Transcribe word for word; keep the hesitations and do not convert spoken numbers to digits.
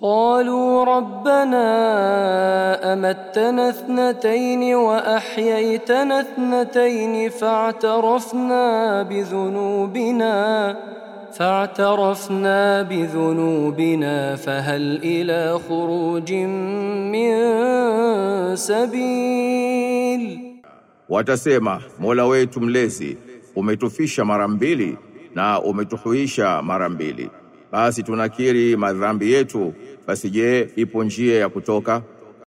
قالوا ربنا أمتنا اثنتين وأحييتنا اثنتين فاعترفنا بذنوبنا فاعترفنا بذنوبنا فهل إلى خروج من سبيل. Watasema, Mola wetu mlezi, umetufisha mara mbili na umetuhuisha mara mbili. Basi tunakiri madhambi yetu, basi je, ipo njia ya kutoka?